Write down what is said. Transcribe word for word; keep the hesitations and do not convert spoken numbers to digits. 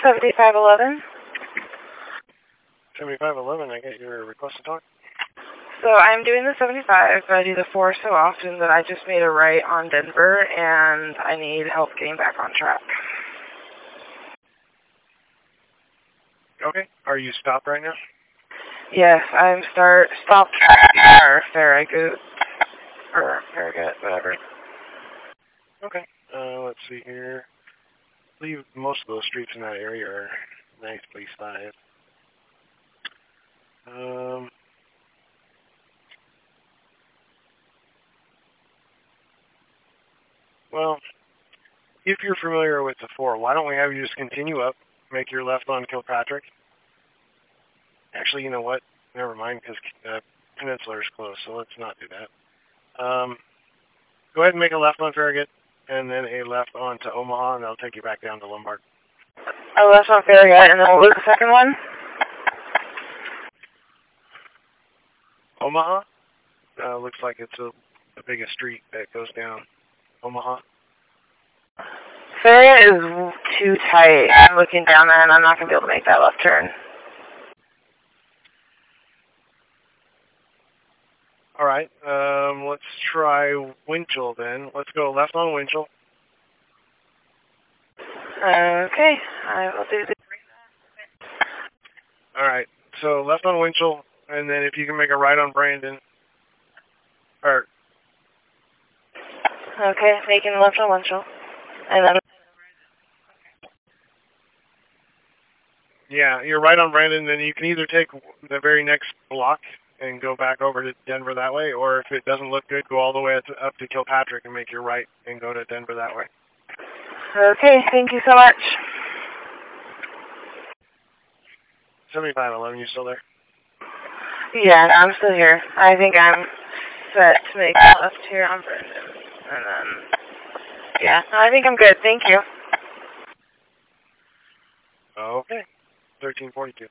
seventy-five eleven. seventy-five eleven, I get your request to talk. So I'm doing the seventy-five, but I do the four so often that I just made a right on Denver, and I need help getting back on track. Okay. Are you stopped right now? Yes, I'm start stopped or Farragut or Farragut, whatever. Okay. Uh, let's see here. I believe most of those streets in that area are nicely sized. Um. Well, if you're familiar with the four, why don't we have you just continue up, make your left on Kilpatrick? Actually, you know what? Never mind, because uh, Peninsula is closed, so let's not do that. Um, go ahead and make a left on Farragut, and then a left on to Omaha, and that'll take you back down to Lombard. A left on Farragut, and then what was the second one? Omaha? Uh, looks like it's a, the biggest street that goes down. Omaha. Farragut is too tight. I'm looking down there, and I'm not going to be able to make that left turn. All right. Um, let's try Winchell then. Let's go left on Winchell. Okay. I will do this. All right. So left on Winchell, and then if you can make a right on Brandon. Or. Okay, making left on Winchell. And then. Yeah, you're right on Brandon, then you can either take the very next block and go back over to Denver that way, or if it doesn't look good, go all the way up to Kilpatrick and make your right and go to Denver that way. Okay, thank you so much. seventy-five eleven, you still there? Yeah, I'm still here. I think I'm set to make a left here on Brandon. And then, yeah, I think I'm good. Thank you. Okay, thirteen forty-two.